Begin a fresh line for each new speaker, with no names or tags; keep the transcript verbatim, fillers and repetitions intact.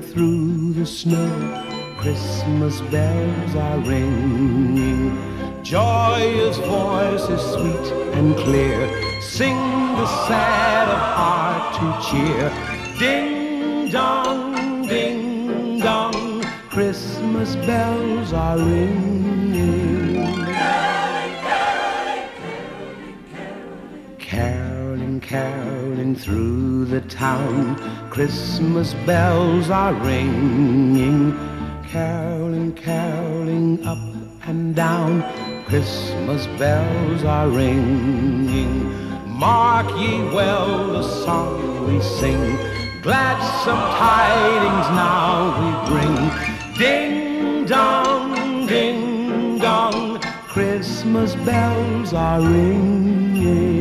through the snow, Christmas bells are ringing. Joyous voices sweet and clear sing the sad of heart to cheer. Ding dong, ding dong, Christmas bells are ringing. Caroling, caroling through the town, Christmas bells are ringing. Caroling, caroling up and down, Christmas bells are ringing. Mark ye well the song we sing, gladsome tidings now we bring. Ding dong, ding dong, Christmas bells are ringing.